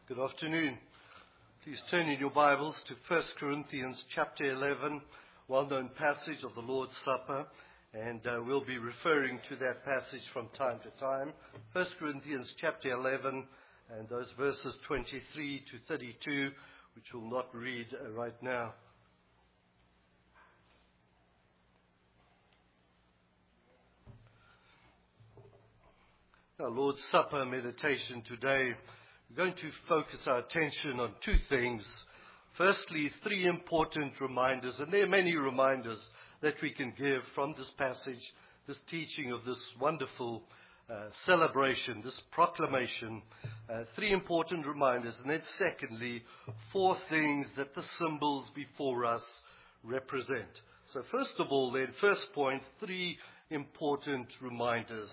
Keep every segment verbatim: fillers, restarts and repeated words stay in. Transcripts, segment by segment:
Good afternoon. Please turn in your Bibles to First Corinthians chapter eleven, well-known passage of the Lord's Supper, and uh, we'll be referring to that passage from time to time. First Corinthians chapter eleven, and those verses twenty-three to thirty-two, which we'll not read uh, right now. Our Lord's Supper meditation today, we're going to focus our attention on two things. Firstly, three important reminders, and there are many reminders that we can give from this passage, this teaching of this wonderful uh, celebration, this proclamation. Uh, three important reminders, and then secondly, four things that the symbols before us represent. So first of all then, first point, three important reminders.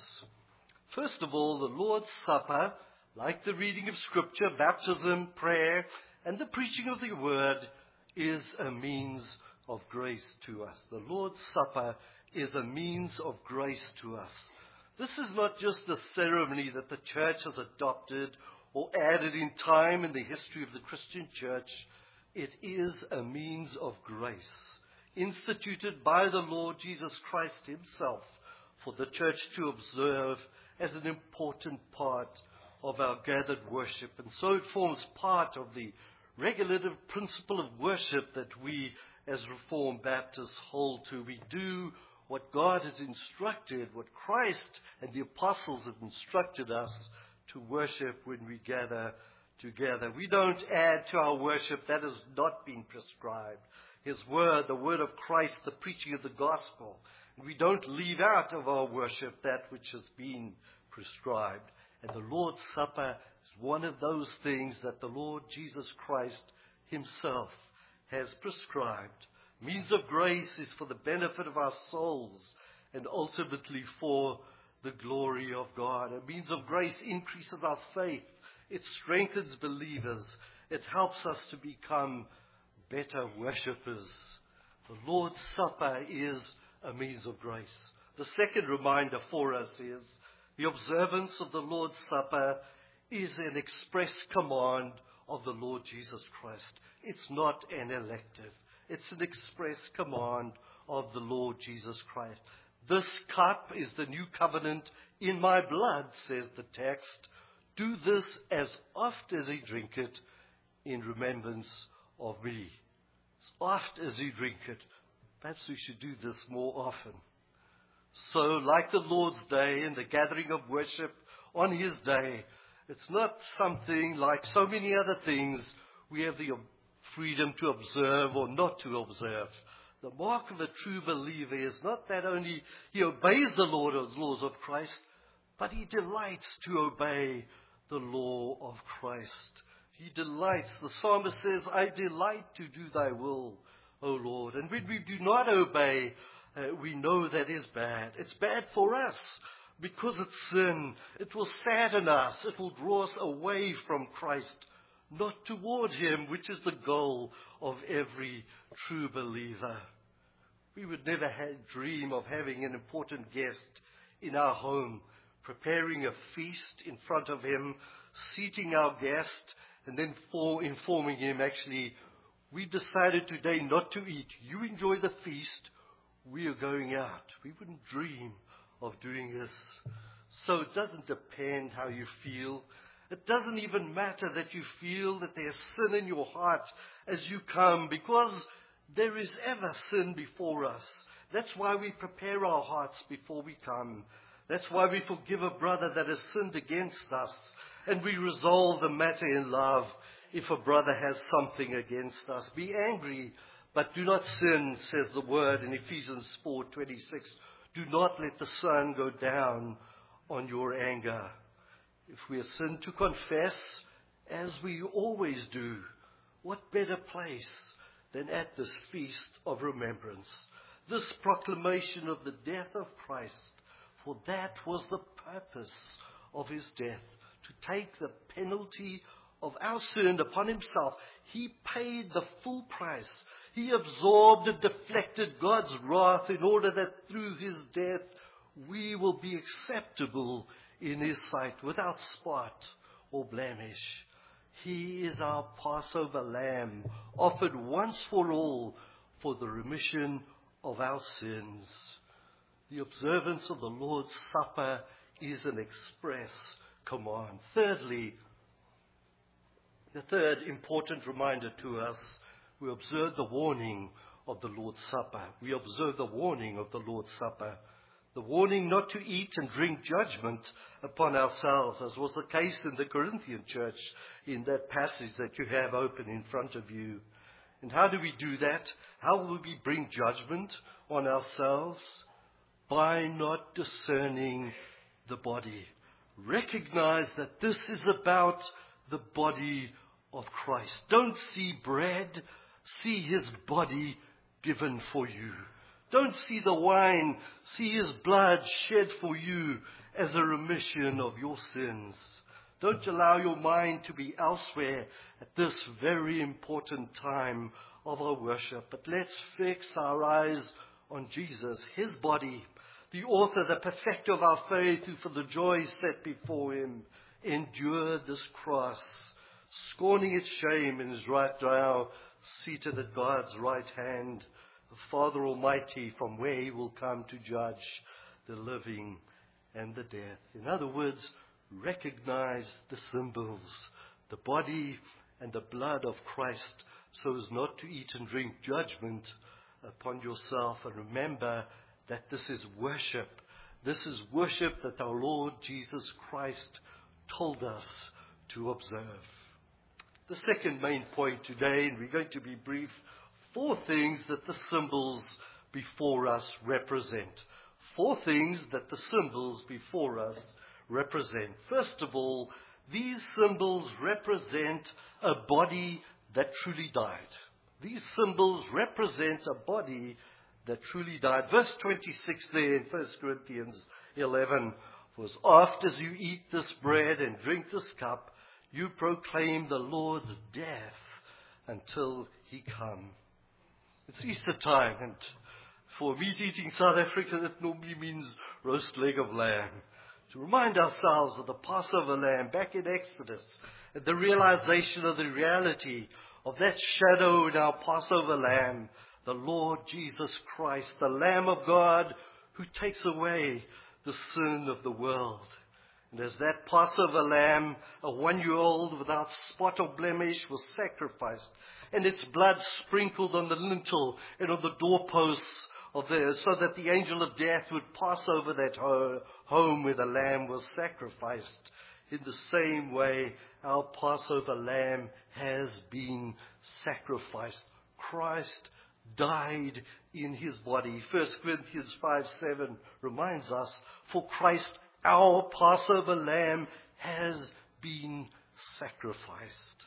First of all, the Lord's Supper, like the reading of Scripture, baptism, prayer, and the preaching of the Word, is a means of grace to us. The Lord's Supper is a means of grace to us. This is not just a ceremony that the church has adopted or added in time in the history of the Christian church. It is a means of grace, instituted by the Lord Jesus Christ himself for the church to observe as an important part of our gathered worship. And so it forms part of the regulative principle of worship that we as Reformed Baptists hold to. We do what God has instructed, what Christ and the apostles have instructed us to worship when we gather together. We don't add to our worship that has not been prescribed. His word, the word of Christ, the preaching of the gospel. We don't leave out of our worship that which has been prescribed. And the Lord's Supper is one of those things that the Lord Jesus Christ himself has prescribed. Means of grace is for the benefit of our souls and ultimately for the glory of God. A means of grace increases our faith. It strengthens believers. It helps us to become better worshippers. The Lord's Supper is a means of grace. The second reminder for us is the observance of the Lord's Supper is an express command of the Lord Jesus Christ. It's not an elective. It's an express command of the Lord Jesus Christ. This cup is the new covenant in my blood, says the text. Do this as oft as you drink it in remembrance of me. As oft as you drink it. Perhaps we should do this more often. So, like the Lord's Day and the gathering of worship on his day, it's not something like so many other things we have the freedom to observe or not to observe. The mark of a true believer is not that only he obeys the Lord's laws of Christ, but he delights to obey the law of Christ. He delights. The psalmist says, I delight to do thy will, O Lord. And when we do not obey, uh, we know that is bad. It's bad for us because it's sin. It will sadden us. It will draw us away from Christ, not toward him, which is the goal of every true believer. We would never have, dream of having an important guest in our home, preparing a feast in front of him, seating our guest, and then for informing him, actually, we decided today not to eat. You enjoy the feast. We are going out. We wouldn't dream of doing this. So it doesn't depend how you feel. It doesn't even matter that you feel that there's sin in your heart as you come, because there is ever sin before us. That's why we prepare our hearts before we come. That's why we forgive a brother that has sinned against us, and we resolve the matter in love. If a brother has something against us, be angry, but do not sin, says the word in Ephesians four twenty-six. Do not let the sun go down on your anger. If we have sinned, to confess, as we always do, what better place than at this feast of remembrance, this proclamation of the death of Christ, for that was the purpose of his death, to take the penalty of our sin upon himself. He paid the full price. He absorbed and deflected God's wrath in order that through his death we will be acceptable in his sight, without spot or blemish. He is our Passover lamb, offered once for all for the remission of our sins. The observance of the Lord's Supper is an express command. Thirdly, the third important reminder to us, we observe the warning of the Lord's Supper. We observe the warning of the Lord's Supper. The warning not to eat and drink judgment upon ourselves, as was the case in the Corinthian church in that passage that you have open in front of you. And how do we do that? How will we bring judgment on ourselves? By not discerning the body. Recognize that this is about the body of Christ. Don't see bread, see his body given for you. Don't see the wine, see his blood shed for you as a remission of your sins. Don't allow your mind to be elsewhere at this very important time of our worship. But let's fix our eyes on Jesus, his body, the author, the perfecter of our faith, who for the joy set before him endured this cross, scorning its shame, and is right now seated at God's right hand, the Father Almighty, from where he will come to judge the living and the dead. In other words, recognize the symbols, the body and the blood of Christ, so as not to eat and drink judgment upon yourself. And remember that this is worship. This is worship that our Lord Jesus Christ told us to observe. The second main point today, and we're going to be brief, four things that the symbols before us represent. Four things that the symbols before us represent. First of all, these symbols represent a body that truly died. These symbols represent a body that truly died. Verse twenty-six there in First Corinthians eleven was, after you eat this bread and drink this cup, you proclaim the Lord's death until he come. It's Easter time, and for meat-eating South Africa, that normally means roast leg of lamb. To remind ourselves of the Passover lamb back in Exodus, and the realization of the reality of that shadow in our Passover lamb, the Lord Jesus Christ, the Lamb of God, who takes away the sin of the world. And as that Passover lamb, a one-year-old without spot or blemish, was sacrificed, and its blood sprinkled on the lintel and on the doorposts of theirs, so that the angel of death would pass over that ho- home where the lamb was sacrificed. In the same way, our Passover lamb has been sacrificed. Christ died in his body. First Corinthians five seven reminds us, for Christ, our Passover lamb, has been sacrificed.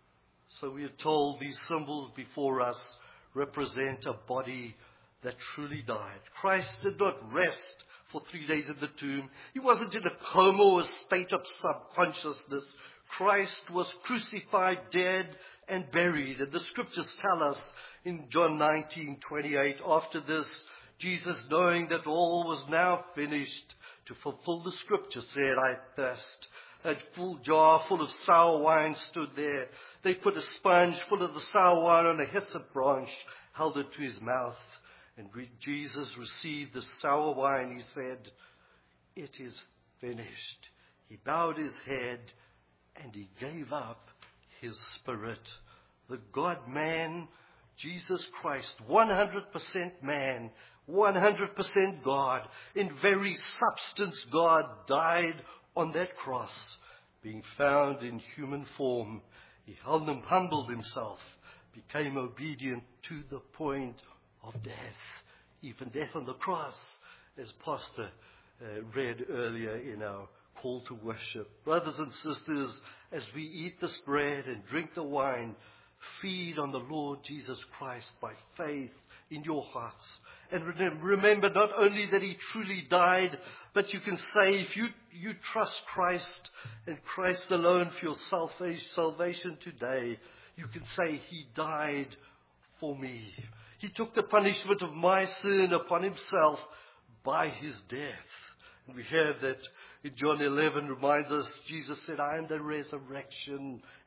So we are told these symbols before us represent a body that truly died. Christ did not rest for three days in the tomb. He wasn't in a coma or a state of subconsciousness. Christ was crucified, dead, and buried. And the scriptures tell us in John nineteen twenty-eight, after this, Jesus, knowing that all was now finished, to fulfill the scripture, said, I thirst. A full jar full of sour wine stood there. They put a sponge full of the sour wine on a hyssop branch, held it to his mouth. And when Jesus received the sour wine, he said, it is finished. He bowed his head and he gave up his spirit. The God-man, Jesus Christ, one hundred percent man, one hundred percent God, in very substance God, died on that cross. Being found in human form, he humbled himself, became obedient to the point of death, even death on the cross, as Pastor uh, read earlier in our call to worship. Brothers and sisters, as we eat this bread and drink the wine, feed on the Lord Jesus Christ by faith in your hearts. And remember not only that he truly died, but you can say, if you, you trust Christ and Christ alone for your salvation today, you can say, he died for me. He took the punishment of my sin upon himself by his death. And we have that in John eleven reminds us, Jesus said, I am the resurrection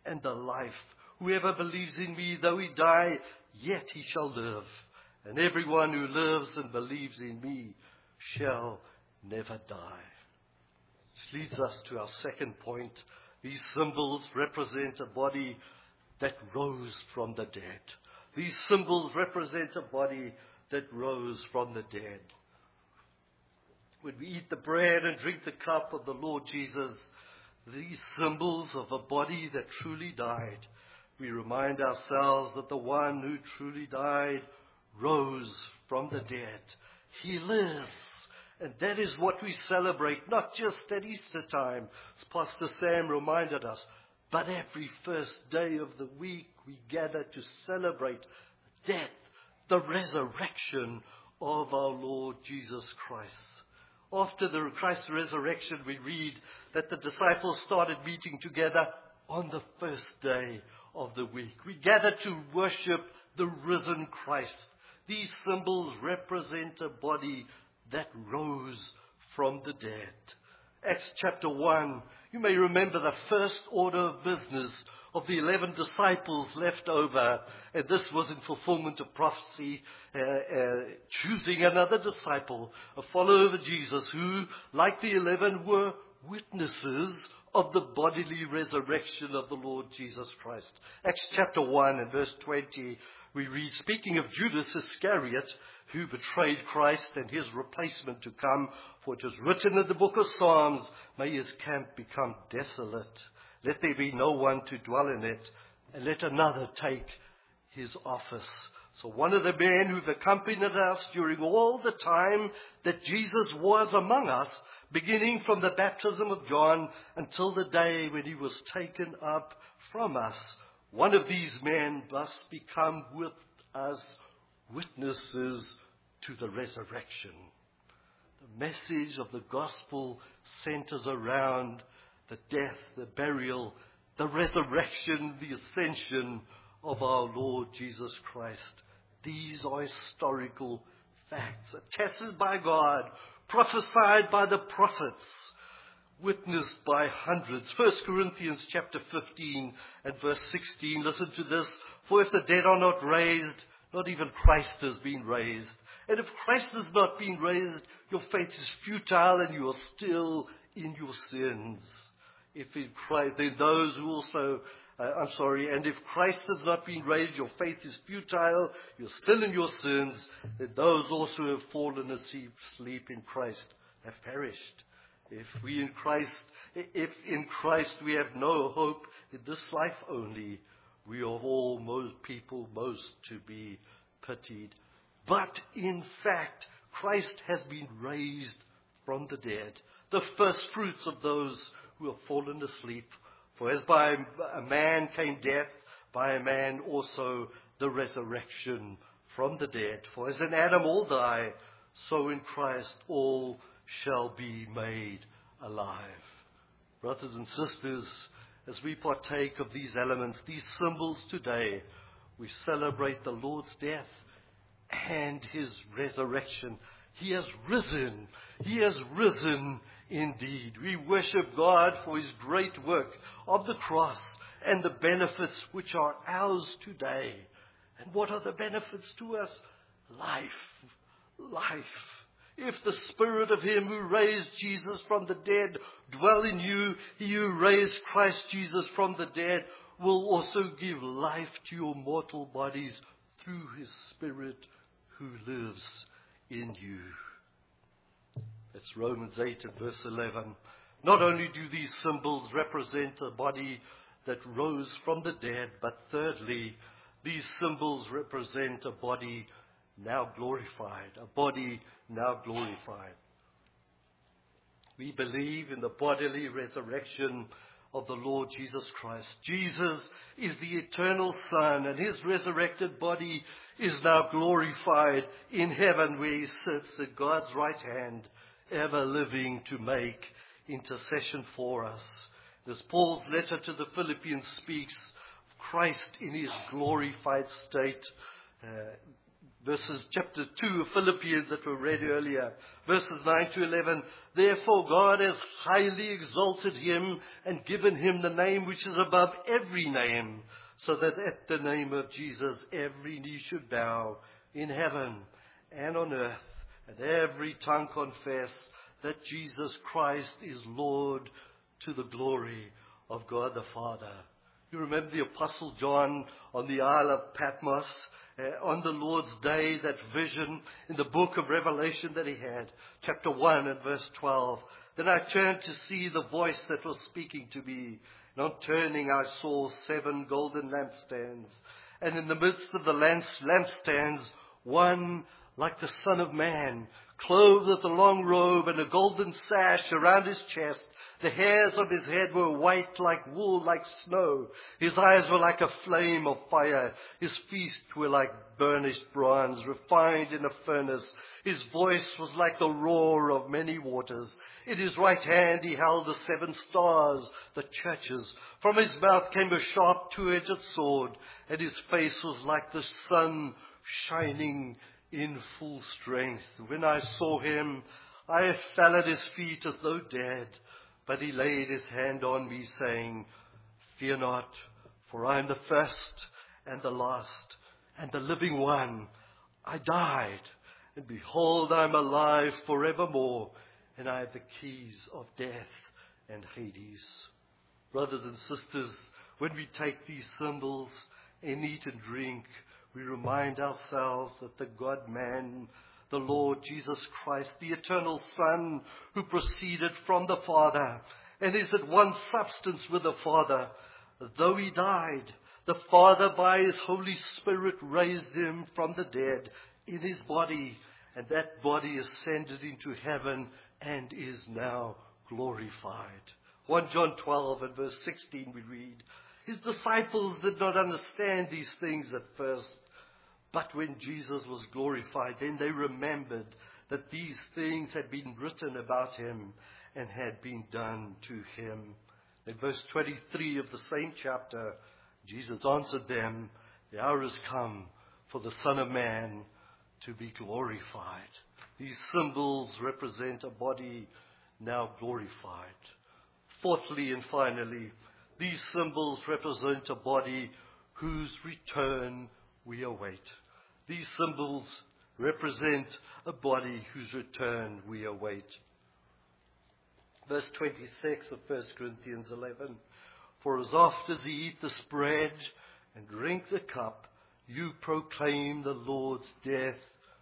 and the life. Whoever believes in me, though he die, yet he shall live. And everyone who lives and believes in me shall never die. This leads us to our second point. These symbols represent a body that rose from the dead. These symbols represent a body that rose from the dead. When we eat the bread and drink the cup of the Lord Jesus, these symbols of a body that truly died, we remind ourselves that the one who truly died rose from the dead. He lives. And that is what we celebrate, not just at Easter time, as Pastor Sam reminded us, but every first day of the week we gather to celebrate the death, the resurrection of our Lord Jesus Christ. After the Christ's resurrection, we read that the disciples started meeting together on the first day of the week. We gather to worship the risen Christ. These symbols represent a body that rose from the dead. Acts chapter one, you may remember the first order of business of the eleven disciples left over, and this was in fulfillment of prophecy, uh, uh, choosing another disciple, a follower of Jesus, who, like the eleven, were witnesses of the bodily resurrection of the Lord Jesus Christ. Acts chapter one and verse twenty, we read, speaking of Judas Iscariot, who betrayed Christ and his replacement to come, for it is written in the book of Psalms, may his camp become desolate. Let there be no one to dwell in it, and let another take his office. So one of the men who've accompanied us during all the time that Jesus was among us, beginning from the baptism of John until the day when he was taken up from us, one of these men must become with us witnesses to the resurrection. The message of the gospel centers around the death, the burial, the resurrection, the ascension of our Lord Jesus Christ. These are historical facts, attested by God, prophesied by the prophets, witnessed by hundreds. First Corinthians chapter fifteen and verse sixteen. Listen to this. For if the dead are not raised, not even Christ has been raised. And if Christ has not been raised, your faith is futile and you are still in your sins. If in Christ, then those who also, uh, I'm sorry, and if Christ has not been raised, your faith is futile, you're still in your sins, then those also who have fallen asleep in Christ have perished. If we in Christ, if in Christ we have no hope in this life only, we are all most people most to be pitied. But in fact, Christ has been raised from the dead, the first fruits of those who have fallen asleep. For as by a man came death, by a man also the resurrection from the dead. For as in Adam all die, so in Christ all shall be made alive. Brothers and sisters, as we partake of these elements, these symbols today, we celebrate the Lord's death and his resurrection. He has risen. He has risen indeed. We worship God for his great work of the cross and the benefits which are ours today. And what are the benefits to us? Life. Life. If the Spirit of him who raised Jesus from the dead dwell in you, he who raised Christ Jesus from the dead will also give life to your mortal bodies through his Spirit who lives in you. That's Romans eight and verse eleven. Not only do these symbols represent a body that rose from the dead, but thirdly, these symbols represent a body now glorified, a body now glorified. We believe in the bodily resurrection of the Lord Jesus Christ. Jesus is the eternal Son, and his resurrected body is now glorified in heaven, where he sits at God's right hand, ever living to make intercession for us. As Paul's letter to the Philippians speaks of Christ in his glorified state, uh, verses chapter two of Philippians that were read earlier, verses nine to eleven. Therefore God has highly exalted him and given him the name which is above every name, so that at the name of Jesus every knee should bow in heaven and on earth, and every tongue confess that Jesus Christ is Lord, to the glory of God the Father. You remember the Apostle John on the Isle of Patmos, uh, on the Lord's day, that vision in the book of Revelation that he had, chapter one and verse twelve. Then I turned to see the voice that was speaking to me. And on turning I saw seven golden lampstands. And in the midst of the lampstands, one like the Son of Man, clothed with a long robe and a golden sash around his chest. The hairs of his head were white like wool, like snow. His eyes were like a flame of fire. His feet were like burnished bronze, refined in a furnace. His voice was like the roar of many waters. In his right hand he held the seven stars, the churches. From his mouth came a sharp two-edged sword, and his face was like the sun shining in full strength. When I saw him, I fell at his feet as though dead. But he laid his hand on me, saying, Fear not, for I am the first and the last and the living one. I died, and behold, I am alive forevermore, and I have the keys of death and Hades. Brothers and sisters, when we take these symbols and eat and drink, we remind ourselves that the God-man, the Lord Jesus Christ, the eternal Son, who proceeded from the Father and is at one substance with the Father, though he died, the Father by his Holy Spirit raised him from the dead in his body, and that body ascended into heaven and is now glorified. First John twelve and verse sixteen we read, His disciples did not understand these things at first, but when Jesus was glorified, then they remembered that these things had been written about him and had been done to him. In verse twenty-three of the same chapter, Jesus answered them, The hour has come for the Son of Man to be glorified. These symbols represent a body now glorified. Fourthly and finally, these symbols represent a body whose return we await. These symbols represent a body whose return we await. Verse twenty-six of First Corinthians eleven. For as oft as ye eat this bread and drink the cup, you proclaim the Lord's death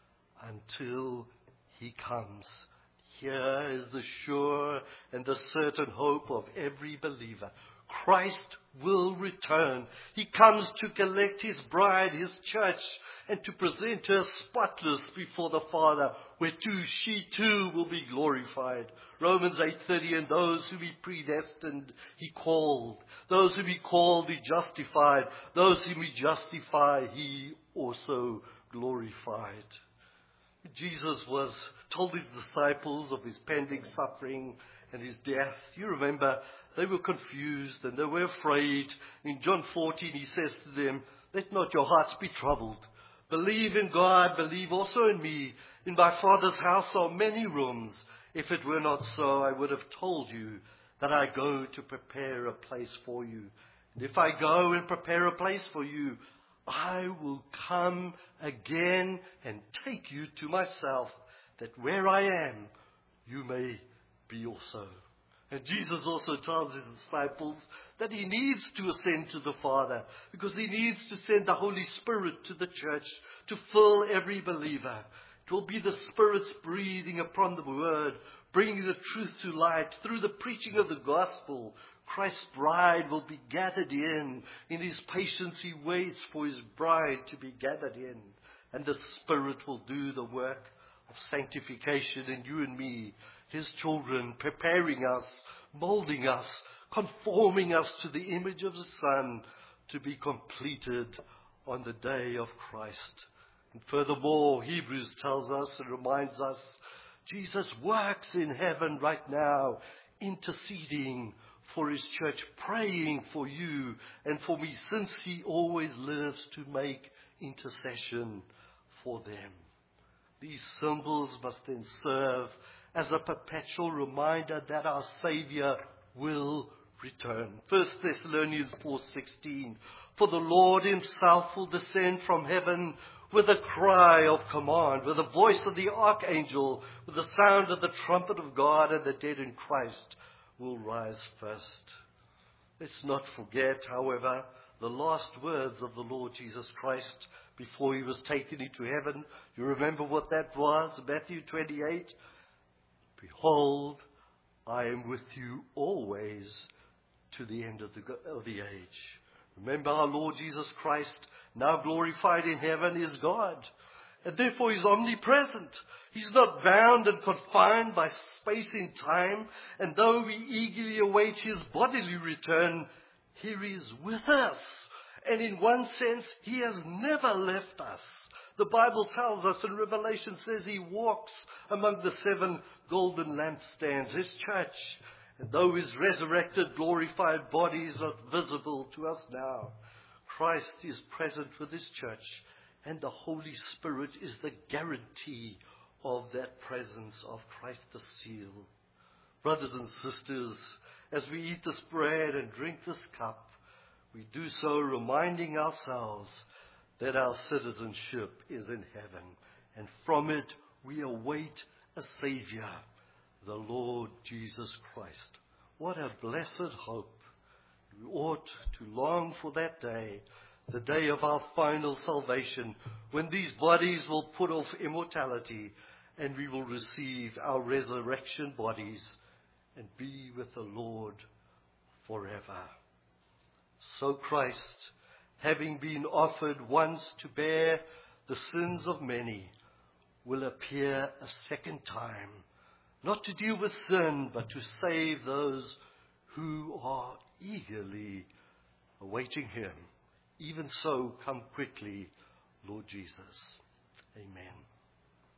until he comes. Here is the sure and the certain hope of every believer. Christ will return. He comes to collect his bride, his church, and to present her spotless before the Father, where too she too will be glorified. Romans eight thirty, and those whom he predestined, he called. Those whom he called, he justified. Those whom he justified, he also glorified. Jesus was told his disciples of his pending suffering and his death. You remember, they were confused and they were afraid. In John fourteen, he says to them, Let not your hearts be troubled. Believe in God, believe also in me. In my Father's house are many rooms. If it were not so, I would have told you that I go to prepare a place for you. And if I go and prepare a place for you, I will come again and take you to myself, that where I am, you may be also. And Jesus also tells his disciples that he needs to ascend to the Father, because he needs to send the Holy Spirit to the church to fill every believer. It will be the Spirit's breathing upon the word, bringing the truth to light through the preaching of the gospel. Christ's bride will be gathered in. In his patience he waits for his bride to be gathered in. And the Spirit will do the work of sanctification in you and me, his children, preparing us, molding us, conforming us to the image of the Son, to be completed on the day of Christ. And furthermore, Hebrews tells us and reminds us, Jesus works in heaven right now, interceding for his church, praying for you and for me, since he always lives to make intercession for them. These symbols must then serve as a perpetual reminder that our Savior will return. First Thessalonians four sixteen. For the Lord himself will descend from heaven with a cry of command, with the voice of the archangel, with the sound of the trumpet of God, and the dead in Christ will rise first. Let's not forget, however, the last words of the Lord Jesus Christ before he was taken into heaven. You remember what that was? Matthew twenty-eight. Behold, I am with you always to the end of the, of the age. Remember, our Lord Jesus Christ, now glorified in heaven, is God. And therefore he's omnipresent. He's not bound and confined by space and time. And though we eagerly await his bodily return, here he is with us. And in one sense, he has never left us. The Bible tells us in Revelation says he walks among the seven golden lampstands, his church. And though his resurrected, glorified body is not visible to us now, Christ is present with his church, and the Holy Spirit is the guarantee of that presence of Christ the seal. Brothers and sisters, as we eat this bread and drink this cup, we do so reminding ourselves that our citizenship is in heaven, and from it we await a Savior, the Lord Jesus Christ. What a blessed hope. We ought to long for that day, the day of our final salvation, when these bodies will put off immortality and we will receive our resurrection bodies and be with the Lord forever. So Christ, having been offered once to bear the sins of many, will appear a second time, not to deal with sin, but to save those who are eagerly awaiting him. Even so, come quickly, Lord Jesus. Amen.